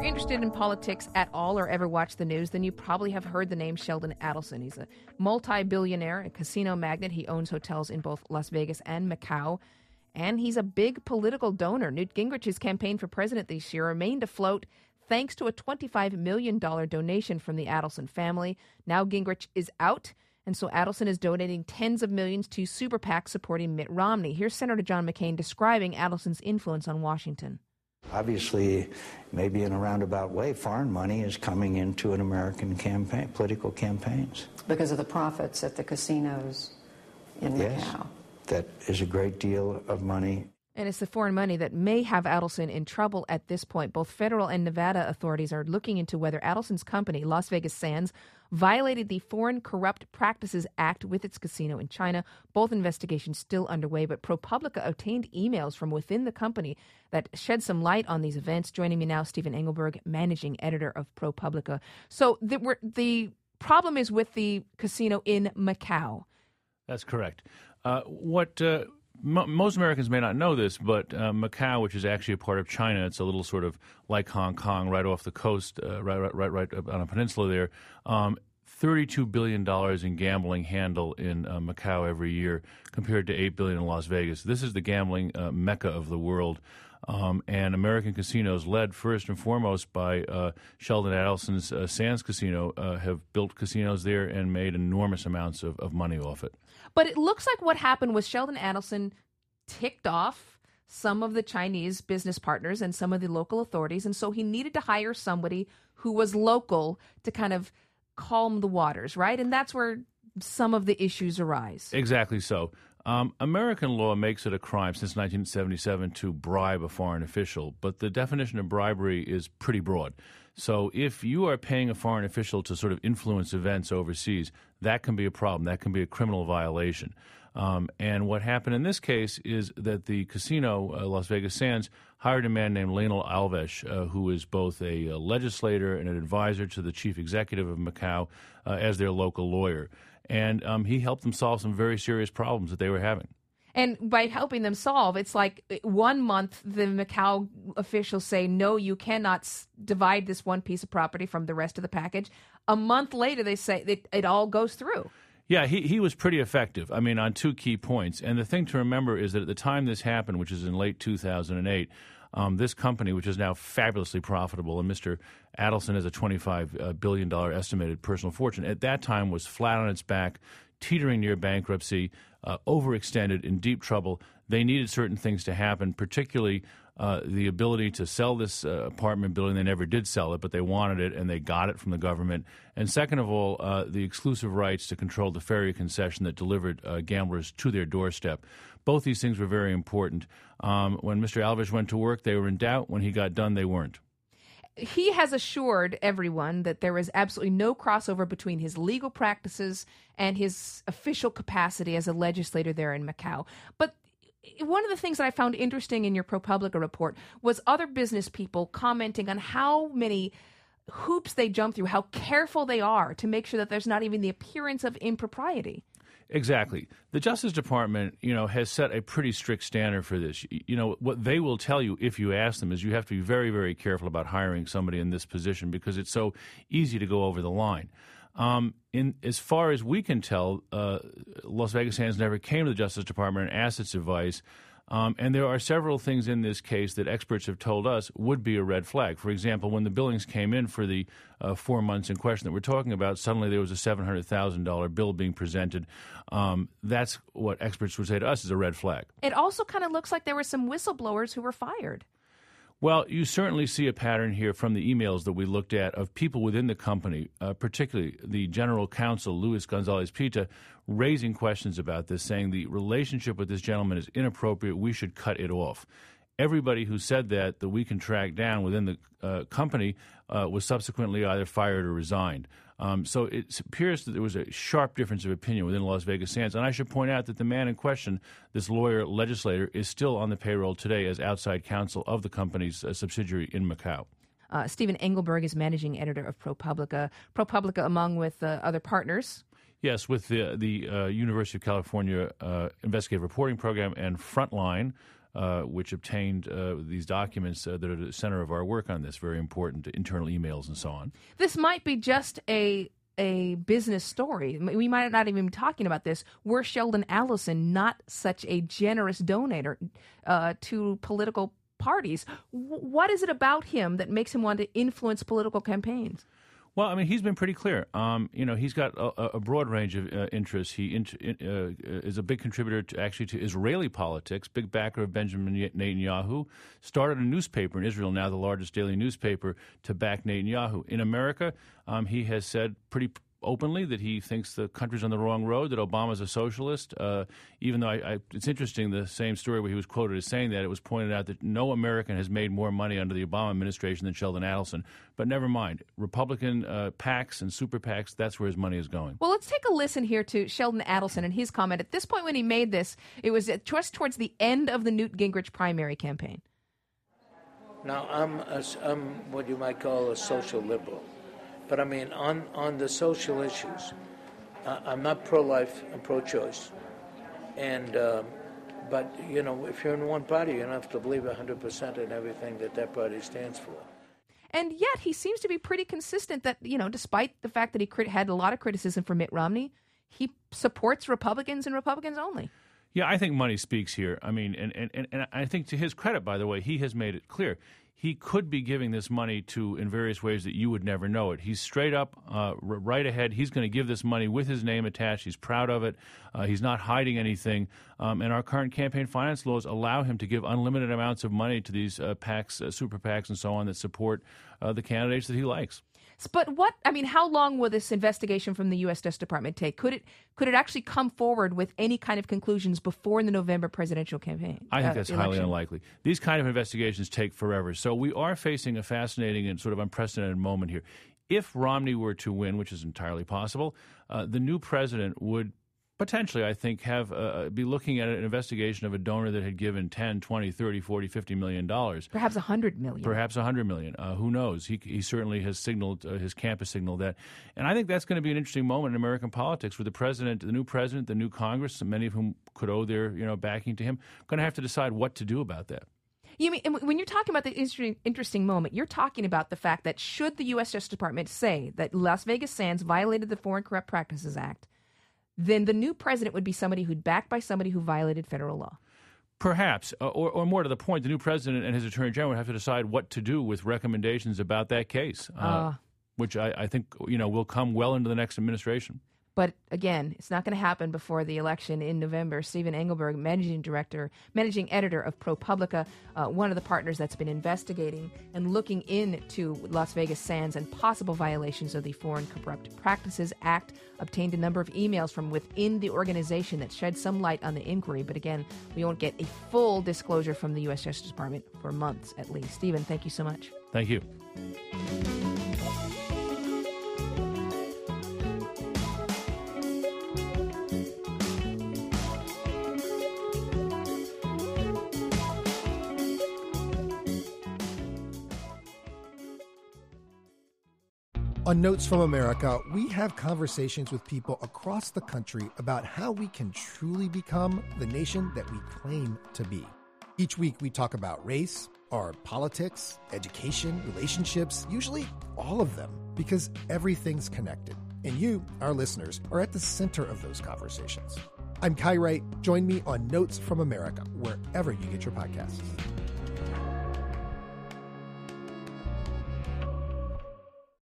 interested in politics at all or ever watched the news, then you probably have heard the name Sheldon Adelson. He's a multi-billionaire, a casino magnate. He owns hotels in both Las Vegas and Macau. And he's a big political donor. Newt Gingrich's campaign for president this year remained afloat thanks to a $25 million donation from the Adelson family. Now Gingrich is out, and so Adelson is donating tens of millions to super PACs supporting Mitt Romney. Here's Senator John McCain describing Adelson's influence on Washington. Obviously, maybe in a roundabout way, foreign money is coming into an American campaign, political campaigns. Because of the profits at the casinos in Macau. Yes, that is a great deal of money. And it's the foreign money that may have Adelson in trouble at this point. Both federal and Nevada authorities are looking into whether Adelson's company, Las Vegas Sands, violated the Foreign Corrupt Practices Act with its casino in China. Both investigations still underway, but ProPublica obtained emails from within the company that shed some light on these events. Joining me now, Stephen Engelberg, managing editor of ProPublica. So the problem is with the casino in Macau. That's correct. Most Americans may not know this, but Macau, which is actually a part of China, it's a little sort of like Hong Kong, right off the coast, right on a peninsula there. $32 billion in gambling handle in Macau every year, compared to $8 billion in Las Vegas. This is the gambling mecca of the world. And American casinos, led first and foremost by Sheldon Adelson's Sands Casino, have built casinos there and made enormous amounts of money off it. But it looks like what happened was Sheldon Adelson ticked off some of the Chinese business partners and some of the local authorities, and so he needed to hire somebody who was local to kind of calm the waters, right? And that's where some of the issues arise. Exactly so. American law makes it a crime since 1977 to bribe a foreign official, but the definition of bribery is pretty broad. So if you are paying a foreign official to sort of influence events overseas, that can be a problem. That can be a criminal violation. And what happened in this case is that the casino, Las Vegas Sands, hired a man named Lionel Alves, who is both a legislator and an advisor to the chief executive of Macau, as their local lawyer. And he helped them solve some very serious problems that they were having. And by helping them solve, it's like 1 month the Macau officials say, no, you cannot divide this one piece of property from the rest of the package. A month later, they say it all goes through. Yeah, he was pretty effective, I mean, on two key points. And the thing to remember is that at the time this happened, which is in late 2008, this company, which is now fabulously profitable, and Mr. Adelson has a $25 billion estimated personal fortune, at that time was flat on its back, teetering near bankruptcy, overextended, in deep trouble. They needed certain things to happen, particularly the ability to sell this apartment building. They never did sell it, but they wanted it, and they got it from the government. And second of all, the exclusive rights to control the ferry concession that delivered gamblers to their doorstep. Both these things were very important. When Mr. Alves went to work, they were in doubt. When he got done, they weren't. He has assured everyone that there is absolutely no crossover between his legal practices and his official capacity as a legislator there in Macau. But one of the things that I found interesting in your ProPublica report was other business people commenting on how many hoops they jump through, how careful they are to make sure that there's not even the appearance of impropriety. Exactly. The Justice Department, has set a pretty strict standard for this. What they will tell you if you ask them is you have to be very, very careful about hiring somebody in this position because it's so easy to go over the line. As far as we can tell, Las Vegas Sands never came to the Justice Department and asked its advice. And there are several things in this case that experts have told us would be a red flag. For example, when the billings came in for the 4 months in question that we're talking about, suddenly there was a $700,000 bill being presented. That's what experts would say to us is a red flag. It also kind of looks like there were some whistleblowers who were fired. Well, you certainly see a pattern here from the emails that we looked at of people within the company, particularly the general counsel, Luis Gonzalez-Pita, raising questions about this, saying the relationship with this gentleman is inappropriate, we should cut it off. Everybody who said that we can track down within the company was subsequently either fired or resigned. So it appears that there was a sharp difference of opinion within Las Vegas Sands. And I should point out that the man in question, this lawyer legislator, is still on the payroll today as outside counsel of the company's subsidiary in Macau. Stephen Engelberg is managing editor of ProPublica. ProPublica, among with other partners. Yes, with the University of California Investigative Reporting Program and Frontline, which obtained these documents that are the center of our work on this, very important internal emails and so on. This might be just a business story. We might not even be talking about this. Were Sheldon Adelson not such a generous donator to political parties? What is it about him that makes him want to influence political campaigns? Well, I mean, he's been pretty clear. He's got a broad range of interests. He is a big contributor to Israeli politics, big backer of Benjamin Netanyahu, started a newspaper in Israel, now the largest daily newspaper, to back Netanyahu. In America, he has said pretty openly that he thinks the country's on the wrong road, that Obama's a socialist, even though it's interesting, the same story where he was quoted as saying that, it was pointed out that no American has made more money under the Obama administration than Sheldon Adelson. But never mind. Republican PACs and super PACs, that's where his money is going. Well, let's take a listen here to Sheldon Adelson and his comment. At this point when he made this, it was just towards the end of the Newt Gingrich primary campaign. Now, I'm what you might call a social liberal. But I mean, on the social issues, I'm not pro-life, I'm pro-choice. And, but, if you're in one party, you don't have to believe 100% in everything that party stands for. And yet he seems to be pretty consistent that, despite the fact that he had a lot of criticism for Mitt Romney, he supports Republicans and Republicans only. Yeah, I think money speaks here. I mean, and I think to his credit, by the way, he has made it clear. He could be giving this money in various ways that you would never know it. He's straight up, right ahead. He's going to give this money with his name attached. He's proud of it. He's not hiding anything. And our current campaign finance laws allow him to give unlimited amounts of money to these PACs, super PACs and so on that support the candidates that he likes. But how long will this investigation from the U.S. Justice Department take? Could it actually come forward with any kind of conclusions before the November presidential campaign? I think that's highly unlikely. These kind of investigations take forever. So we are facing a fascinating and sort of unprecedented moment here. If Romney were to win, which is entirely possible, the new president would potentially, I think, be looking at an investigation of a donor that had given 10, 20, 30, 40, $50 million. Perhaps $100 million. Perhaps $100 million. Who knows? He certainly has signaled, his camp has signaled that. And I think that's going to be an interesting moment in American politics where the new president, the new Congress, many of whom could owe their backing to him, going to have to decide what to do about that. You mean, when you're talking about the interesting moment, you're talking about the fact that should the U.S. Justice Department say that Las Vegas Sands violated the Foreign Corrupt Practices Act, then the new president would be somebody who'd backed by somebody who violated federal law. Perhaps, or more to the point, the new president and his attorney general would have to decide what to do with recommendations about that case, which I think will come well into the next administration. But again, it's not going to happen before the election in November. Stephen Engelberg, managing editor of ProPublica, one of the partners that's been investigating and looking into Las Vegas Sands and possible violations of the Foreign Corrupt Practices Act, obtained a number of emails from within the organization that shed some light on the inquiry. But again, we won't get a full disclosure from the U.S. Justice Department for months at least. Stephen, thank you so much. Thank you. On Notes from America, we have conversations with people across the country about how we can truly become the nation that we claim to be. Each week we talk about race, our politics, education, relationships, usually all of them, because everything's connected. And you, our listeners, are at the center of those conversations. I'm Kai Wright. Join me on Notes from America, wherever you get your podcasts.